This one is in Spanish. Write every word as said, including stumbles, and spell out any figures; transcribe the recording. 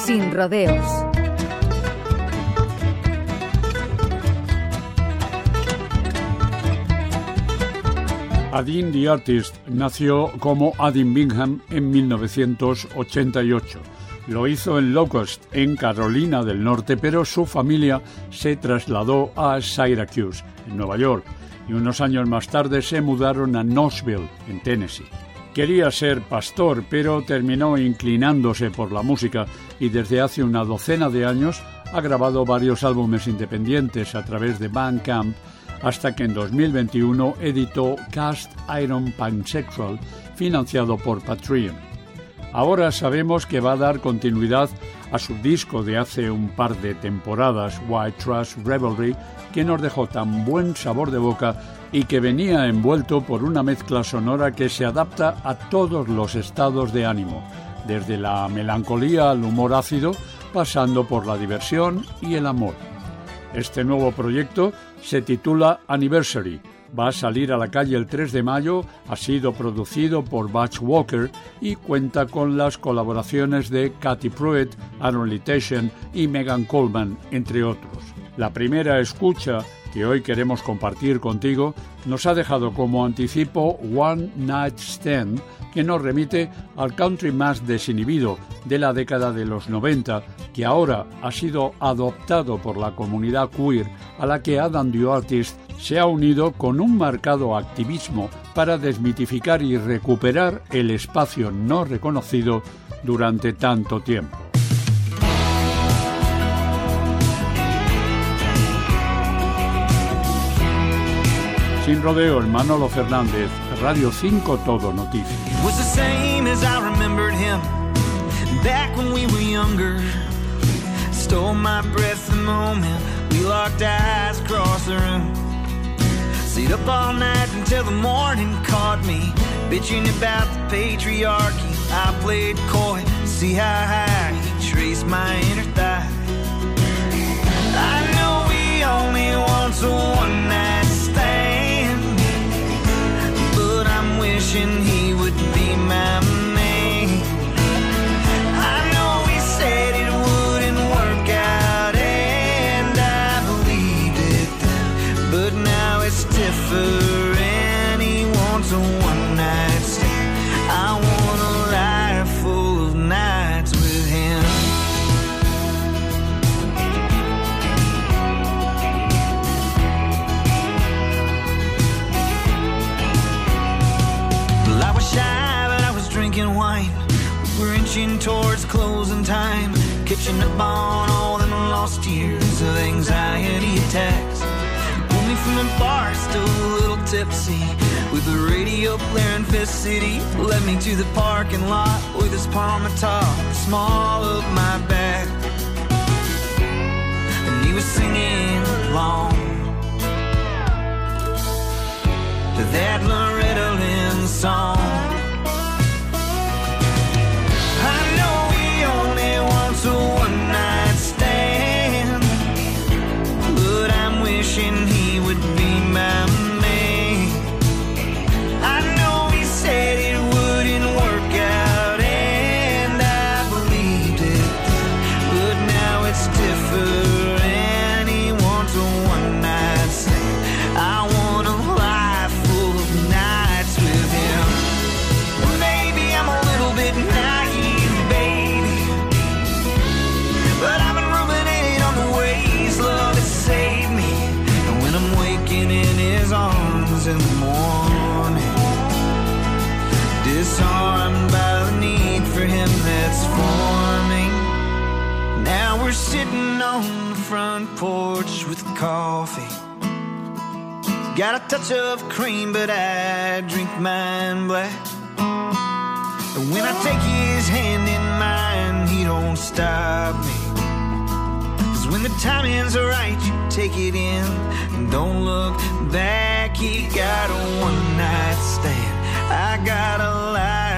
Sin rodeos. Adin the Artist nació como Adin Bingham en mil novecientos ochenta y ocho. Lo hizo en Locust, en Carolina del Norte, pero su familia se trasladó a Syracuse, en Nueva York, y unos años más tarde se mudaron a Knoxville, en Tennessee. Quería ser pastor, pero terminó inclinándose por la música y desde hace una docena de años ha grabado varios álbumes independientes a través de Bandcamp, hasta que en dos mil veintiuno editó Cast Iron Pansexual, financiado por Patreon. Ahora sabemos que va a dar continuidad a su disco de hace un par de temporadas, White Trash Revelry, que nos dejó tan buen sabor de boca y que venía envuelto por una mezcla sonora que se adapta a todos los estados de ánimo, desde la melancolía al humor ácido, pasando por la diversión y el amor. Este nuevo proyecto se titula Anniversary. Va a salir a la calle el tres de mayo, ha sido producido por Butch Walker y cuenta con las colaboraciones de Katy Pruitt, Aaron Litation y Megan Coleman, entre otros. La primera escucha que hoy queremos compartir contigo nos ha dejado como anticipo One Night Stand, que nos remite al country más desinhibido de la década de los noventa, que ahora ha sido adoptado por la comunidad queer, a la que Adam the Artist se ha unido con un marcado activismo para desmitificar y recuperar el espacio no reconocido durante tanto tiempo. Sin rodeos, Manolo Fernández, Radio cinco Todo Noticias. Was the same as I remembered him back when we were younger. Stole my breath the moment we locked eyes across the room. Stayed up all night until the morning caught me bitching about the patriarchy. I played coy, see how high he traced my inner thigh. I know we only want a one night stand, but I'm wishing he would be my man. I know he said it wouldn't work out, and I believed it then, but now it's different. He wants a one night stand. I want a life full of nights with him. Well, I was shy, but I was drinking wine. We were inching towards closing time, catching up on all them lost years of anxiety attacks. Pulled me from the bar, still a little tipsy, with the radio blaring Fifth City. Led me to the parking lot with his palm atop the small of my back, and he was singing along to that Loretta Lynn song. I know he only wants a one night stand, but I'm wishing he would be my man. I know he said it wouldn't work out, and I believed it, but now it's different. He wants a one night stand. I want a life full of nights with him. Maybe I'm a little bit naive, baby, but I've been ruminating on the ways love has saved me. And when I'm waking in his arms in the morning, disarmed by the need for him that's forming. Now we're sitting on the front porch with coffee. Got a touch of cream, but I drink mine black. And when I take his hand in mine, he don't stop me. 'Cause when the timing's right, you take it in and don't look back. He got a one night stand, I got a life